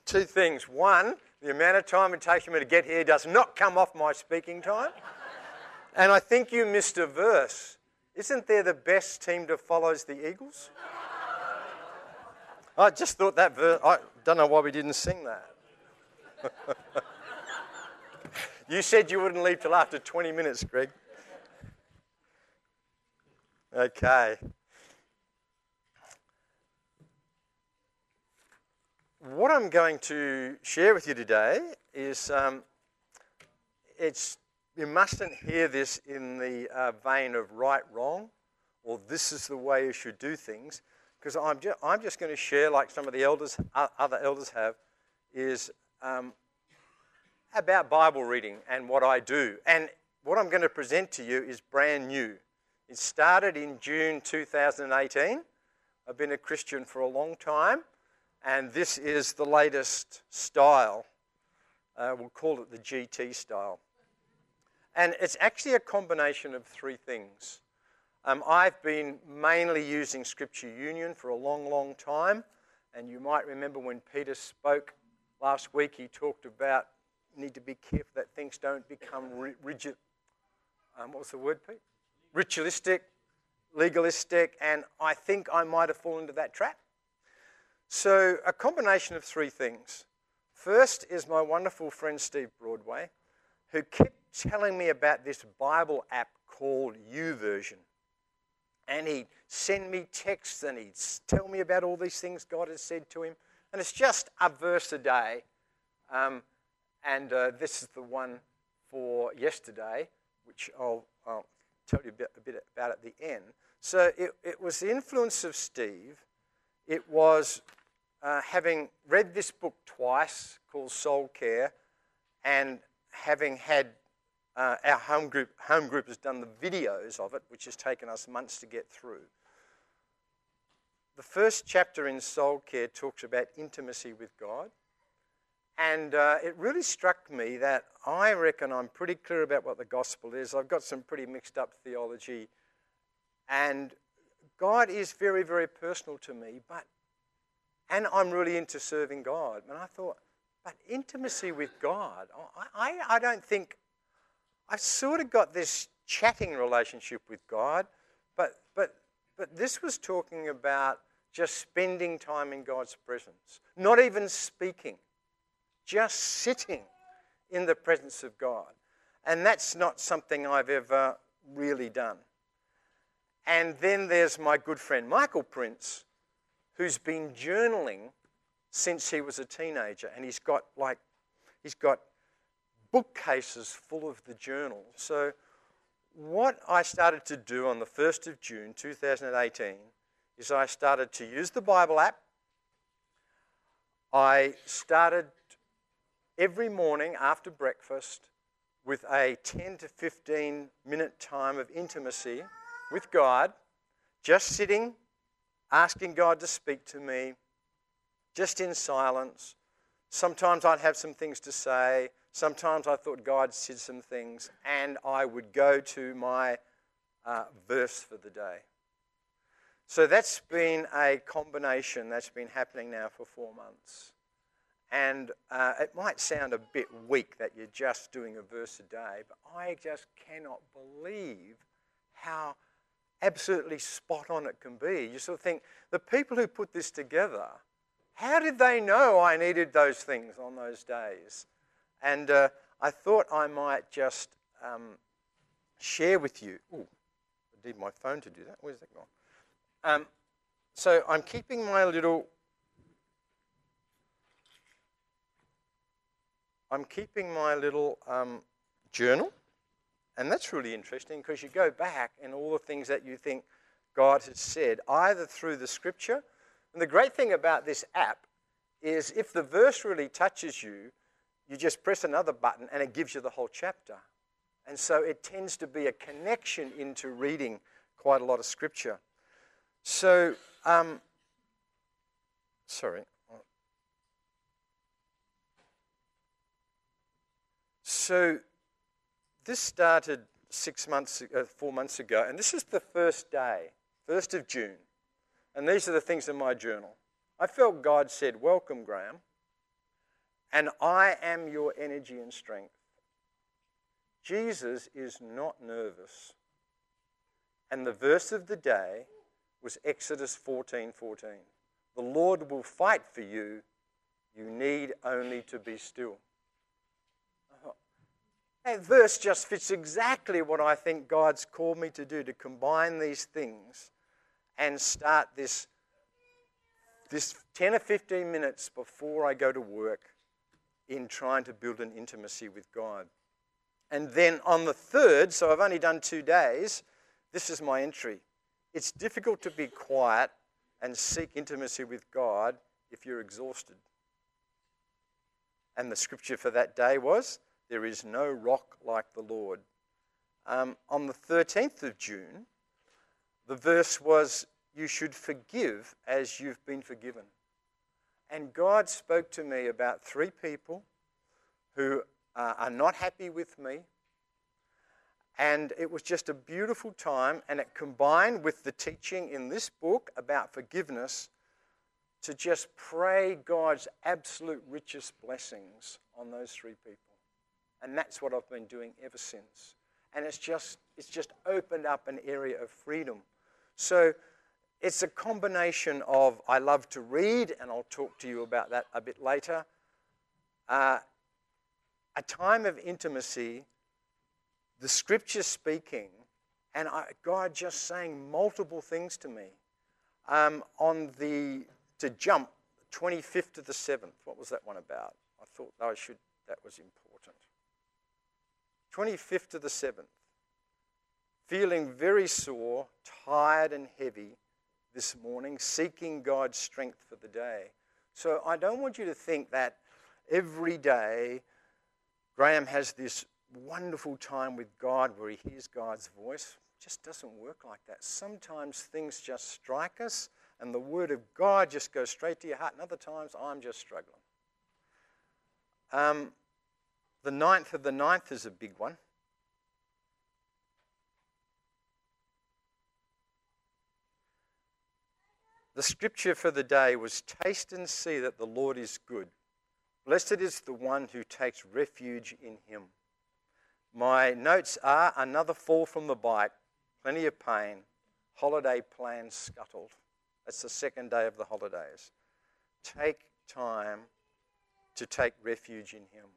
Two things. One, the amount of time it takes me to get here does not come off my speaking time. And I think you missed a verse. Isn't there the best team to follows the Eagles? I just thought that verse, I don't know why we didn't sing that. You said you wouldn't leave till after 20 minutes, Greg. Okay. What I'm going to share with you today is, you mustn't hear this in the vein of right, wrong, or this is the way you should do things, because I'm just going to share, like some of the other elders have, is about Bible reading and what I do. And what I'm going to present to you is brand new. It started in June 2018. I've been a Christian for a long time, and this is the latest style. We'll call it the GT style. And it's actually a combination of three things. I've been mainly using Scripture Union for a long, long time. And you might remember when Peter spoke last week, he talked about need to be careful that things don't become rigid. What was the word, Pete? Ritualistic, legalistic, and I think I might have fallen into that trap. So a combination of three things. First is my wonderful friend Steve Broadway, who kept telling me about this Bible app called YouVersion. And he'd send me texts and he'd tell me about all these things God has said to him. And it's just a verse a day. This is the one for yesterday, which I'll tell you a bit about at the end. So it was the influence of Steve. It was having read this book twice called Soul Care, and having had our home group has done the videos of it, which has taken us months to get through. The first chapter in Soul Care talks about intimacy with God. And it really struck me that I reckon I'm pretty clear about what the gospel is. I've got some pretty mixed up theology. And God is very, very personal to me. And I'm really into serving God. And I thought, but intimacy with God, I don't think, I've sort of got this chatting relationship with God. But this was talking about just spending time in God's presence. Not even speaking. Just sitting in the presence of God. And that's not something I've ever really done. And then there's my good friend Michael Prince, who's been journaling since he was a teenager. And he's got bookcases full of the journal. So what I started to do on the 1st of June 2018 is I started to use the Bible app. I started every morning after breakfast with a 10 to 15 minute time of intimacy with God, just sitting, asking God to speak to me, just in silence. Sometimes I'd have some things to say. Sometimes I thought God said some things, and I would go to my verse for the day. So that's been a combination that's been happening now for 4 months. And it might sound a bit weak that you're just doing a verse a day, but I just cannot believe how absolutely spot on it can be. You sort of think, the people who put this together, how did they know I needed those things on those days? And I thought I might just share with you. Ooh, I need my phone to do that. Where's that gone? So I'm keeping my little journal, and that's really interesting because you go back and all the things that you think God has said, either through the Scripture. And the great thing about this app is if the verse really touches you, you just press another button and it gives you the whole chapter. And so it tends to be a connection into reading quite a lot of Scripture. So, So this started 4 months ago, and this is the first day, 1st of June. And these are the things in my journal. I felt God said, "Welcome, Graham." and I am your energy and strength. Jesus is not nervous. And the verse of the day was Exodus 14:14. The Lord will fight for you. You need only to be still. That verse just fits exactly what I think God's called me to do, to combine these things and start this 10 or 15 minutes before I go to work in trying to build an intimacy with God. And then on the third, so I've only done 2 days, this is my entry. It's difficult to be quiet and seek intimacy with God if you're exhausted. And the scripture for that day was, there is no rock like the Lord. On the 13th of June, the verse was, you should forgive as you've been forgiven. And God spoke to me about 3 people who are not happy with me. And it was just a beautiful time, and it combined with the teaching in this book about forgiveness to just pray God's absolute richest blessings on those 3 people. And that's what I've been doing ever since. And it's just opened up an area of freedom. So it's a combination of, I love to read, and I'll talk to you about that a bit later. A time of intimacy, the scripture speaking, and God just saying multiple things to me. To jump, 25th to the 7th, what was that one about? I thought that was important. 25th to the 7th, feeling very sore, tired and heavy this morning, seeking God's strength for the day. So I don't want you to think that every day Graham has this wonderful time with God where he hears God's voice. It just doesn't work like that. Sometimes things just strike us and the word of God just goes straight to your heart, and other times I'm just struggling. The 9th of the 9th is a big one. The scripture for the day was, taste and see that the Lord is good. Blessed is the one who takes refuge in him. My notes are, another fall from the bike, plenty of pain, holiday plans scuttled. That's the second day of the holidays. Take time to take refuge in him.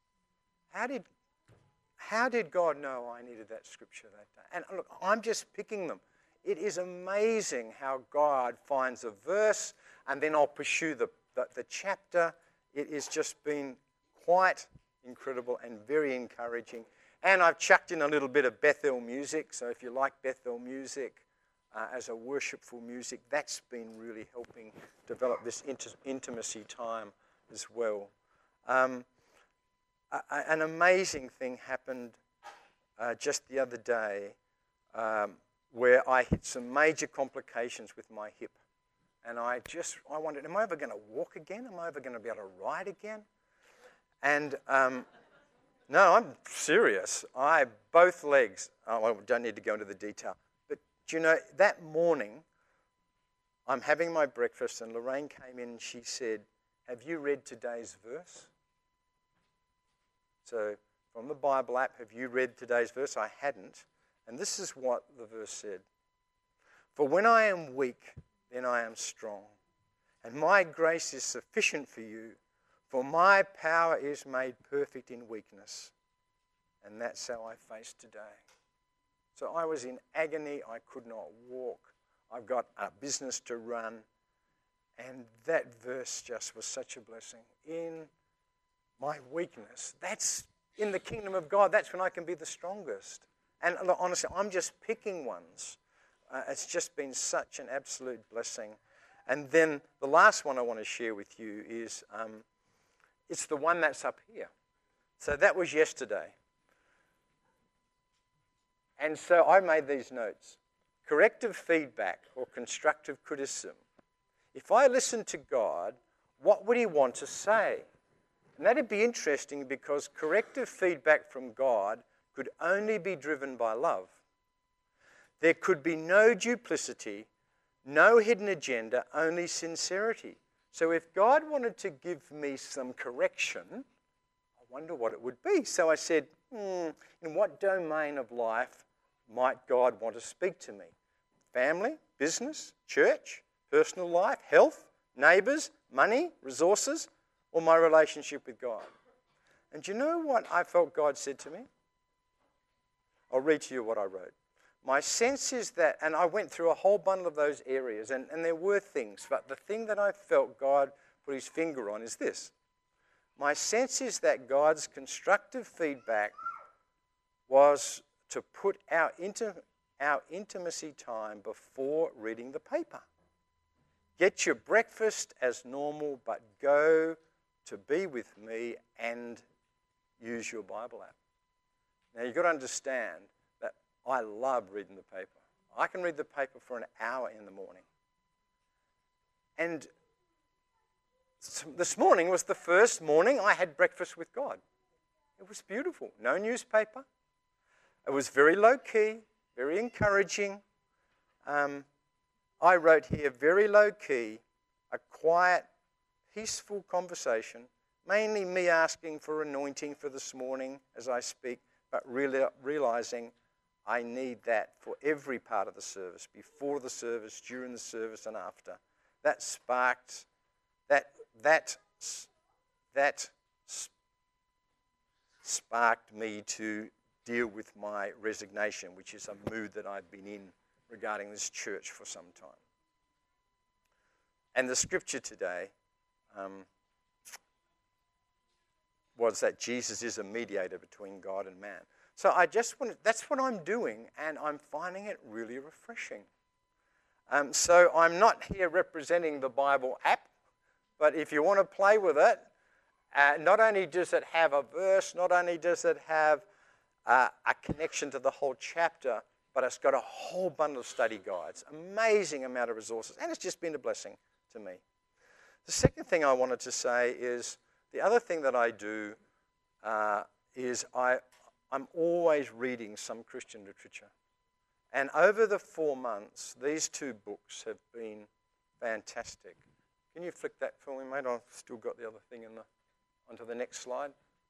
How did God know I needed that scripture that day? And look, I'm just picking them. It is amazing how God finds a verse, and then I'll pursue the chapter. It has just been quite incredible and very encouraging. And I've chucked in a little bit of Bethel music, so if you like Bethel music as a worshipful music, that's been really helping develop this intimacy time as well. An amazing thing happened just the other day where I hit some major complications with my hip. And I wondered, am I ever going to walk again? Am I ever going to be able to ride again? And no, I'm serious. Both legs, I don't need to go into the detail. But do you know, that morning, I'm having my breakfast and Lorraine came in and she said, have you read today's verse? So from the Bible app, have you read today's verse? I hadn't. And this is what the verse said. For when I am weak, then I am strong. And my grace is sufficient for you, for my power is made perfect in weakness. And that's how I face today. So I was in agony. I could not walk. I've got a business to run. And that verse just was such a blessing. In my weakness, that's in the kingdom of God, that's when I can be the strongest. And look, honestly, I'm just picking ones. It's just been such an absolute blessing. And then the last one I want to share with you is, it's the one that's up here. So that was yesterday. And so I made these notes. Corrective feedback or constructive criticism. If I listened to God, what would he want to say? And that'd be interesting because corrective feedback from God could only be driven by love. There could be no duplicity, no hidden agenda, only sincerity. So if God wanted to give me some correction, I wonder what it would be. So I said, in what domain of life might God want to speak to me? Family, business, church, personal life, health, neighbours, money, resources, or my relationship with God? And do you know what I felt God said to me? I'll read to you what I wrote. My sense is that, and I went through a whole bundle of those areas, and there were things, but the thing that I felt God put his finger on is this. My sense is that God's constructive feedback was to put our intimacy time before reading the paper. Get your breakfast as normal, but go to be with me and use your Bible app. Now, you've got to understand that I love reading the paper. I can read the paper for an hour in the morning. And this morning was the first morning I had breakfast with God. It was beautiful. No newspaper. It was very low-key, very encouraging. I wrote here, very low-key, a quiet, peaceful conversation, mainly me asking for anointing for this morning as I speak, but really realizing I need that for every part of the service, before the service, during the service, and after. That sparked, that sparked me to deal with my resignation, which is a mood that I've been in regarding this church for some time. And the scripture today was that Jesus is a mediator between God and man. So that's what I'm doing, and I'm finding it really refreshing. So I'm not here representing the Bible app, but if you want to play with it, not only does it have a verse, not only does it have a connection to the whole chapter, but it's got a whole bundle of study guides, amazing amount of resources, and it's just been a blessing to me. The second thing I wanted to say is, the other thing that I do is I'm always reading some Christian literature. And over the 4 months, these 2 books have been fantastic. Can you flick that for me, mate? I've still got the other thing onto the next slide.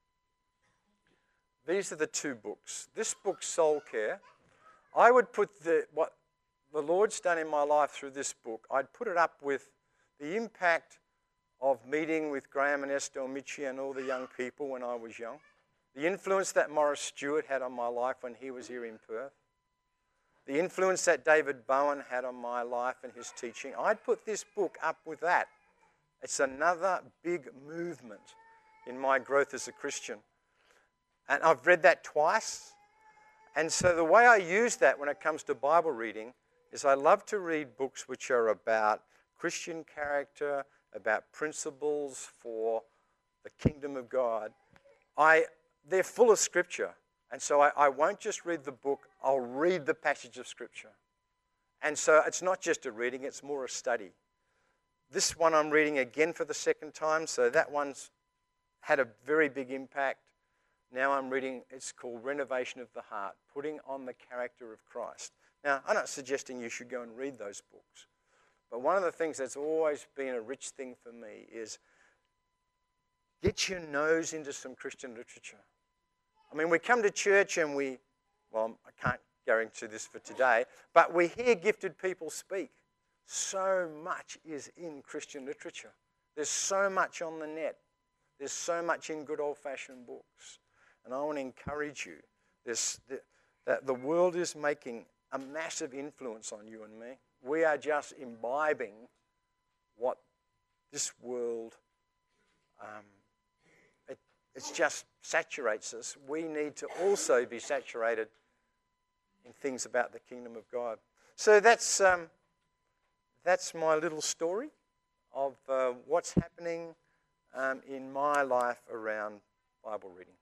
These are the 2 books. This book, Soul Care, I would put what the Lord's done in my life through this book, I'd put it up with the impact of meeting with Graham and Estelle Mitchie and all the young people when I was young. The influence that Morris Stewart had on my life when he was here in Perth. The influence that David Bowen had on my life and his teaching. I'd put this book up with that. It's another big movement in my growth as a Christian. And I've read that twice. And so the way I use that when it comes to Bible reading is I love to read books which are about Christian character, about principles for the kingdom of God. They're full of scripture. And so I won't just read the book, I'll read the passage of scripture. And so it's not just a reading, it's more a study. This one I'm reading again for the second time, so that one's had a very big impact. Now I'm reading, it's called Renovation of the Heart, Putting on the Character of Christ. Now, I'm not suggesting you should go and read those books, but one of the things that's always been a rich thing for me is get your nose into some Christian literature. I mean, we come to church and I can't guarantee this for today, but we hear gifted people speak. So much is in Christian literature. There's so much on the net. There's so much in good old-fashioned books. And I want to encourage you that the world is making a massive influence on you and me. We are just imbibing what this world, it just saturates us. We need to also be saturated in things about the kingdom of God. So that's my little story of what's happening in my life around Bible reading.